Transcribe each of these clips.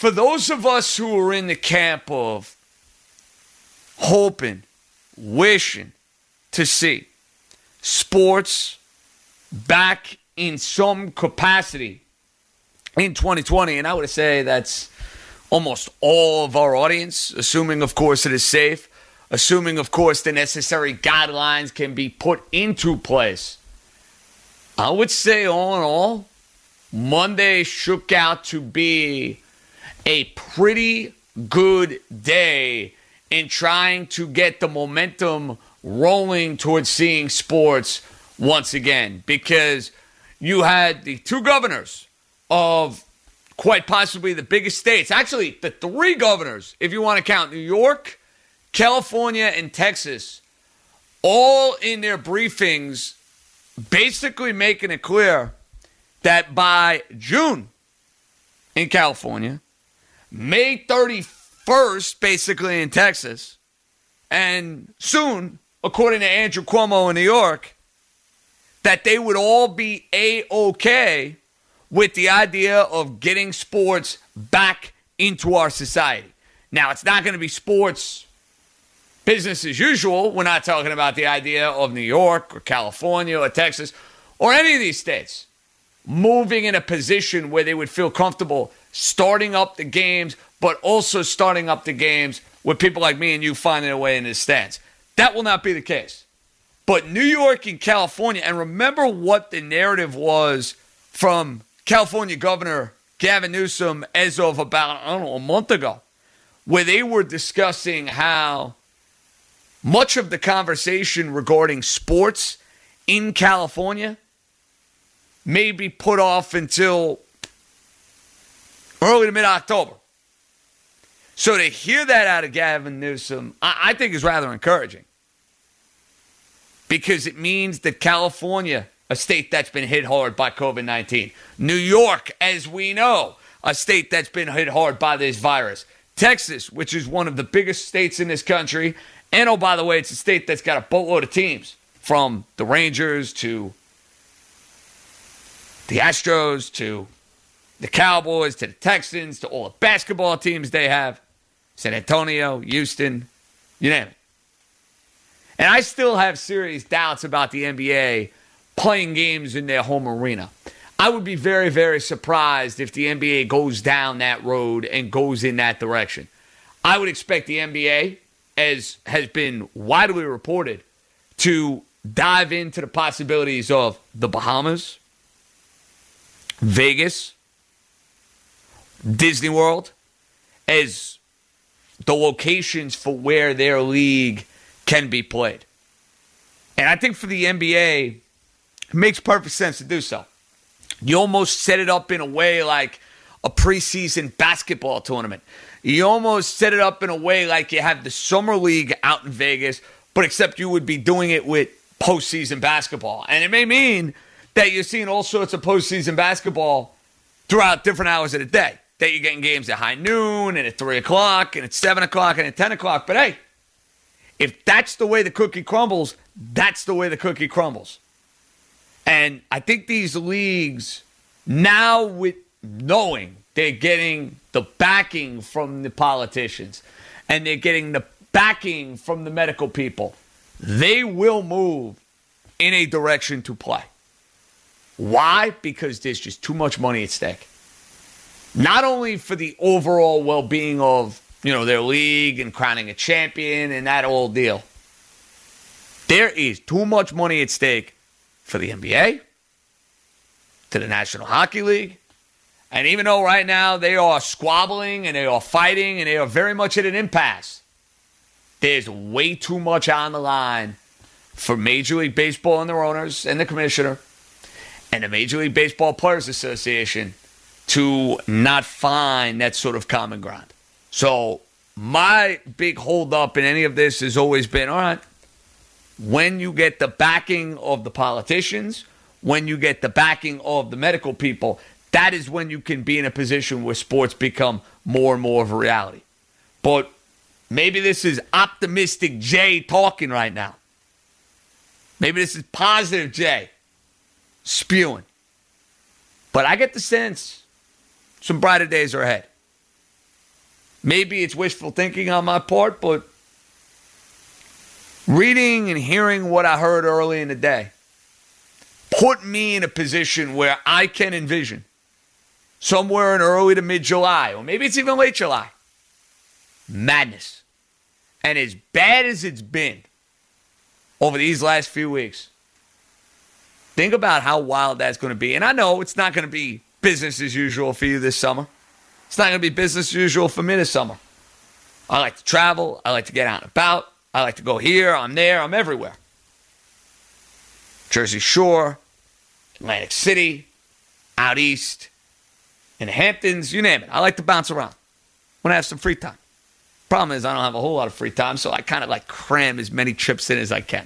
for those of us who are in the camp of hoping, wishing to see sports back in some capacity in 2020, and I would say that's almost all of our audience, assuming, of course, it is safe, assuming, of course, the necessary guidelines can be put into place. I would say, all in all, Monday shook out to be a pretty good day in trying to get the momentum rolling towards seeing sports once again, because you had the two governors of quite possibly the biggest states, actually the three governors, if you want to count New York, California, and Texas, all in their briefings basically making it clear that by June in California, May 31st basically in Texas, and soon, according to Andrew Cuomo in New York, that they would all be A-OK with the idea of getting sports back into our society. Now, it's not going to be sports business as usual. We're not talking about the idea of New York or California or Texas or any of these states moving in a position where they would feel comfortable starting up the games, but also starting up the games with people like me and you finding a way in the stands. That will not be the case. But New York and California, and remember what the narrative was from California Governor Gavin Newsom as of about, a month ago, where they were discussing how much of the conversation regarding sports in California may be put off until early to mid-October. So to hear that out of Gavin Newsom, I think is rather encouraging, because it means that California, a state that's been hit hard by COVID-19, New York, as we know, a state that's been hit hard by this virus, Texas, which is one of the biggest states in this country, and oh, by the way, it's a state that's got a boatload of teams, from the Rangers to the Astros to the Cowboys to the Texans to all the basketball teams they have, San Antonio, Houston, you name it. And I still have serious doubts about the NBA playing games in their home arena. I would be very, very surprised if the NBA goes down that road and goes in that direction. I would expect the NBA, as has been widely reported, to dive into the possibilities of the Bahamas, Vegas, Disney World, as the locations for where their league can be played. And I think for the NBA, it makes perfect sense to do so. You almost set it up in a way like a preseason basketball tournament. You almost set it up in a way like you have the Summer League out in Vegas, but except you would be doing it with postseason basketball. And it may mean that you're seeing all sorts of postseason basketball throughout different hours of the day. That you're getting games at high noon and at 3 o'clock and at 7 o'clock and at 10 o'clock. But hey, if that's the way the cookie crumbles, that's the way the cookie crumbles. And I think these leagues, now with knowing they're getting the backing from the politicians and they're getting the backing from the medical people, they will move in a direction to play. Why? Because there's just too much money at stake. Not only for the overall well-being of, their league and crowning a champion and that whole deal. There is too much money at stake for the NBA, to the National Hockey League. And even though right now they are squabbling and they are fighting and they are very much at an impasse, there's way too much on the line for Major League Baseball and their owners and the commissioner and the Major League Baseball Players Association to not find that sort of common ground. So my big holdup in any of this has always been, all right, when you get the backing of the politicians, when you get the backing of the medical people, that is when you can be in a position where sports become more and more of a reality. But maybe this is optimistic Jay talking right now. Maybe this is positive Jay spewing. But I get the sense some brighter days are ahead. Maybe it's wishful thinking on my part, but reading and hearing what I heard early in the day put me in a position where I can envision somewhere in early to mid-July, or maybe it's even late July, madness. And as bad as it's been over these last few weeks, think about how wild that's going to be. And I know it's not going to be business as usual for you this summer. It's not going to be business as usual for me this summer. I like to travel. I like to get out and about. I like to go here. I'm there. I'm everywhere. Jersey Shore, Atlantic City, out east, in the Hamptons, you name it. I like to bounce around when I have some free time. Problem is I don't have a whole lot of free time, so I kind of like cram as many trips in as I can.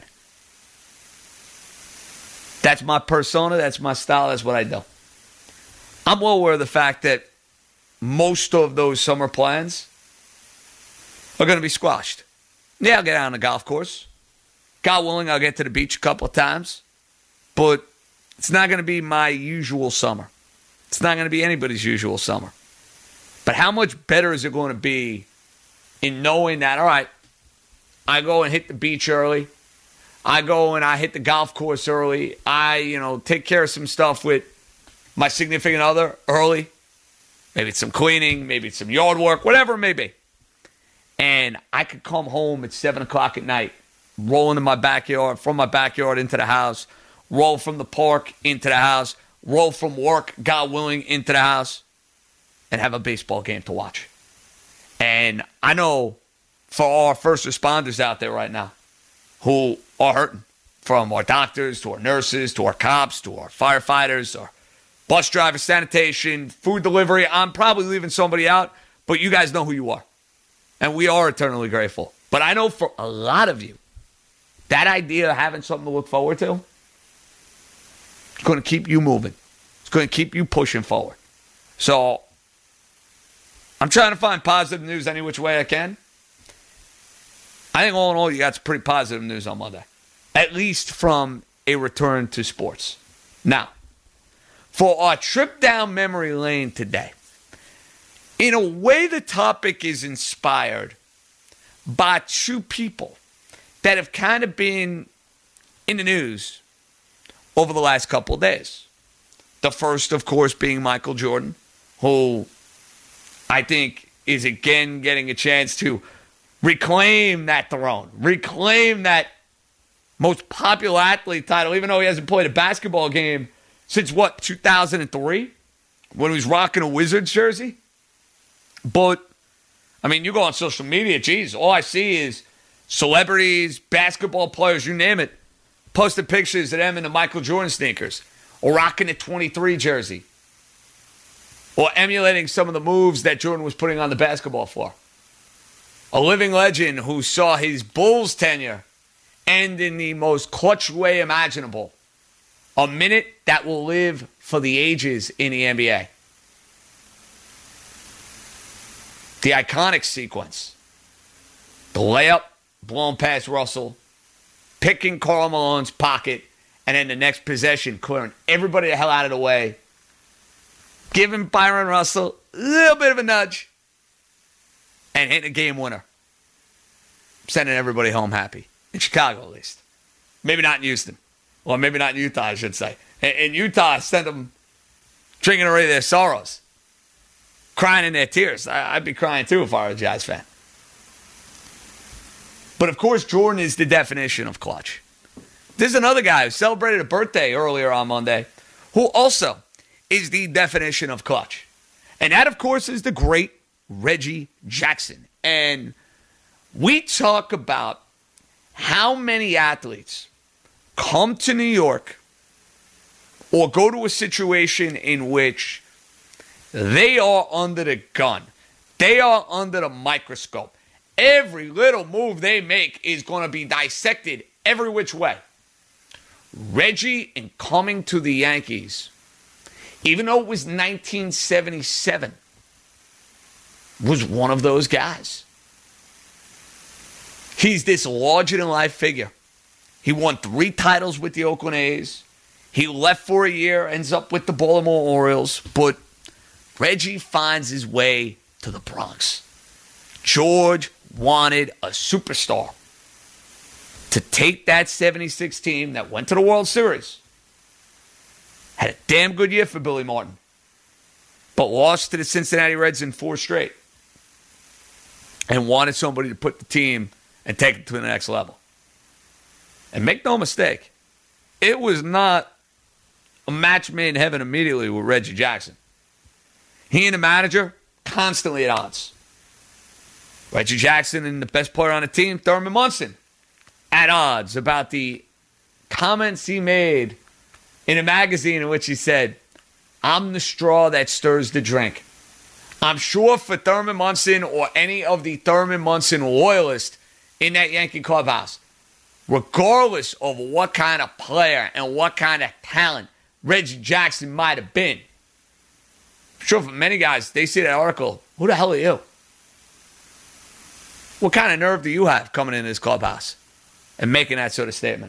That's my persona. That's my style. That's what I do. I'm well aware of the fact that most of those summer plans are going to be squashed. Yeah, I'll get out on the golf course. God willing, I'll get to the beach a couple of times. But it's not going to be my usual summer. It's not going to be anybody's usual summer. But how much better is it going to be in knowing that, all right, I go and hit the beach early. I go and I hit the golf course early. I, take care of some stuff with my significant other early. Maybe it's some cleaning, maybe it's some yard work, whatever it may be. And I could come home at 7 o'clock at night, roll into my backyard, from my backyard into the house, roll from the park into the house, roll from work, God willing, into the house, and have a baseball game to watch. And I know for our first responders out there right now who are hurting, from our doctors to our nurses to our cops to our firefighters, our bus drivers, sanitation, food delivery. I'm probably leaving somebody out, but you guys know who you are. And we are eternally grateful. But I know for a lot of you, that idea of having something to look forward to, it's going to keep you moving. It's going to keep you pushing forward. So I'm trying to find positive news any which way I can. I think all in all, you got some pretty positive news on Monday, at least from a return to sports. Now, for our trip down memory lane today, in a way, the topic is inspired by two people that have kind of been in the news over the last couple of days. The first, of course, being Michael Jordan, who I think is again getting a chance to reclaim that throne, reclaim that most popular athlete title, even though he hasn't played a basketball game since, 2003? When he was rocking a Wizards jersey? But, you go on social media, geez, all I see is celebrities, basketball players, you name it, posting pictures of them in the Michael Jordan sneakers, or rocking a 23 jersey, or emulating some of the moves that Jordan was putting on the basketball floor. A living legend who saw his Bulls tenure end in the most clutch way imaginable. A minute that will live for the ages in the NBA. The iconic sequence. The layup blown past Russell, picking Karl Malone's pocket, and then the next possession clearing everybody the hell out of the way, giving Byron Russell a little bit of a nudge, and hitting a game winner. Sending everybody home happy. In Chicago, at least. Maybe not in Houston. Or maybe not in Utah, I should say. In Utah, sent them drinking away their sorrows. Crying in their tears. I'd be crying too if I were a Jazz fan. But of course, Jordan is the definition of clutch. There's another guy who celebrated a birthday earlier on Monday who also is the definition of clutch. And that, of course, is the great Reggie Jackson. And we talk about how many athletes come to New York or go to a situation in which they are under the gun. They are under the microscope. Every little move they make is going to be dissected every which way. Reggie, in coming to the Yankees, even though it was 1977, was one of those guys. He's this larger-than-life figure. He won 3 titles with the Oakland A's. He left for a year, ends up with the Baltimore Orioles. But Reggie finds his way to the Bronx. George wanted a superstar to take that 76 team that went to the World Series. Had a damn good year for Billy Martin, but lost to the Cincinnati Reds in 4 straight. And wanted somebody to put the team and take it to the next level. And make no mistake, it was not a match made in heaven immediately with Reggie Jackson. He and the manager, constantly at odds. Reggie Jackson and the best player on the team, Thurman Munson, at odds about the comments he made in a magazine in which he said, "I'm the straw that stirs the drink." I'm sure for Thurman Munson or any of the Thurman Munson loyalists in that Yankee clubhouse, regardless of what kind of player and what kind of talent Reggie Jackson might have been, I'm sure for many guys, they see that article, who the hell are you? What kind of nerve do you have coming in this clubhouse and making that sort of statement?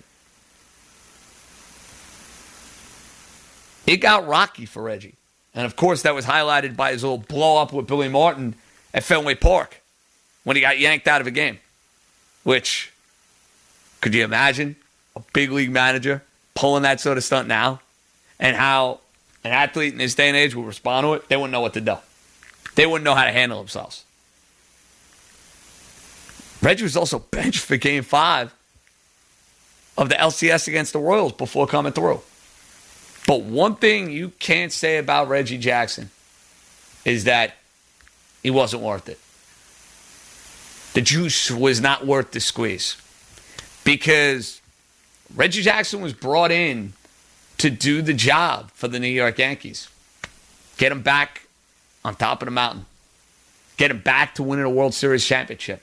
It got rocky for Reggie. And, of course, that was highlighted by his little blow-up with Billy Martin at Fenway Park when he got yanked out of a game. Which, could you imagine a big league manager pulling that sort of stunt now? And how an athlete in this day and age would respond to it? They wouldn't know what to do. They wouldn't know how to handle themselves. Reggie was also benched for Game 5 of the LCS against the Royals before coming through. But one thing you can't say about Reggie Jackson is that he wasn't worth it. The juice was not worth the squeeze. Because Reggie Jackson was brought in to do the job for the New York Yankees. Get him back on top of the mountain. Get him back to winning a World Series championship.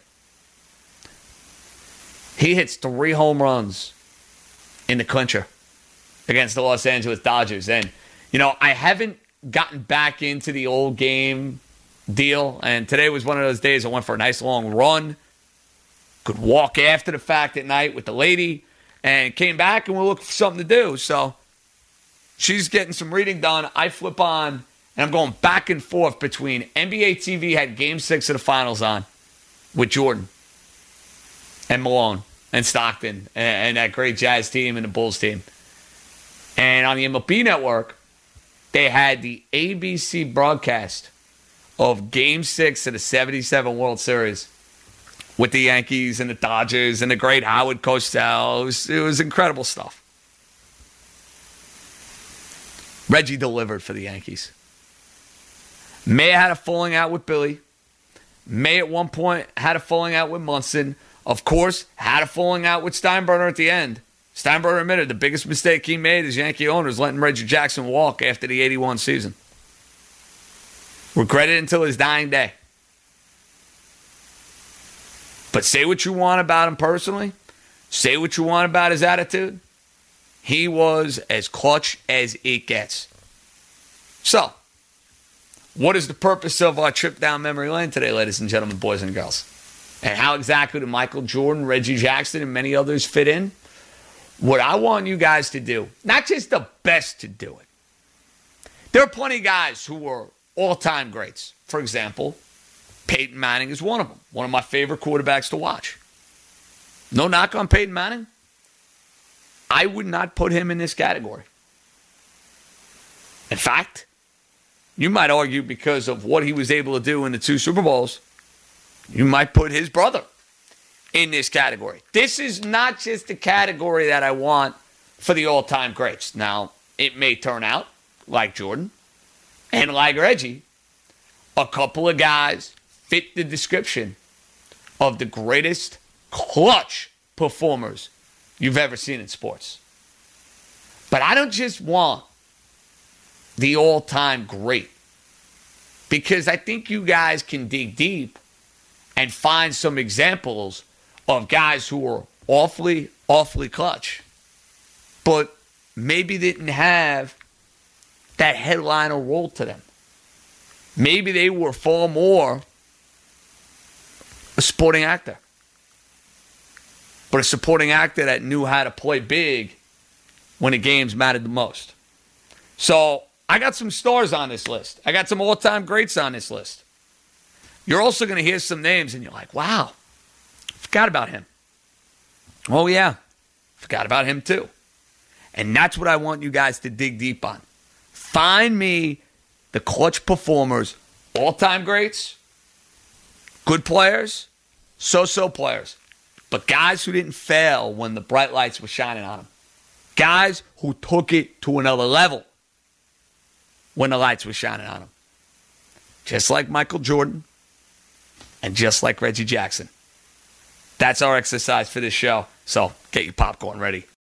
He hits 3 home runs in the clincher against the Los Angeles Dodgers. And, I haven't gotten back into the old game deal. And today was one of those days I went for a nice long run. Could walk after the fact at night with the lady. And came back and we're looking for something to do. So she's getting some reading done. I flip on and I'm going back and forth between NBA TV had Game 6 of the finals on with Jordan and Malone and Stockton and that great Jazz team and the Bulls team. And on the MLB Network, they had the ABC broadcast of Game 6 of the 77 World Series with the Yankees and the Dodgers and the great Howard Cosell. It was incredible stuff. Reggie delivered for the Yankees. May had a falling out with Billy. May at one point had a falling out with Munson. Of course, had a falling out with Steinbrenner at the end. Steinbrenner admitted the biggest mistake he made as Yankee owner is letting Reggie Jackson walk after the 81 season. Regretted it until his dying day. But say what you want about him personally. Say what you want about his attitude. He was as clutch as it gets. So, what is the purpose of our trip down memory lane today, ladies and gentlemen, boys and girls? And how exactly do Michael Jordan, Reggie Jackson, and many others fit in? What I want you guys to do, not just the best to do it. There are plenty of guys who were all-time greats. For example, Peyton Manning is one of them. One of my favorite quarterbacks to watch. No knock on Peyton Manning. I would not put him in this category. In fact, you might argue because of what he was able to do in the 2 Super Bowls, you might put his brother in this category. This is not just the category that I want for the all-time greats. Now, it may turn out, like Jordan and like Reggie, a couple of guys fit the description of the greatest clutch performers you've ever seen in sports. But I don't just want the all-time great, because I think you guys can dig deep and find some examples of guys who were awfully, awfully clutch, but maybe didn't have that headliner role to them. Maybe they were far more a sporting actor, but a supporting actor that knew how to play big when the games mattered the most. So I got some stars on this list. I got some all-time greats on this list. You're also going to hear some names and you're like, wow, forgot about him. Oh, yeah, forgot about him too. And that's what I want you guys to dig deep on. Find me the clutch performers, all-time greats, good players, so-so players, but guys who didn't fail when the bright lights were shining on them. Guys who took it to another level when the lights were shining on them. Just like Michael Jordan and just like Reggie Jackson. That's our exercise for this show. So get your popcorn ready.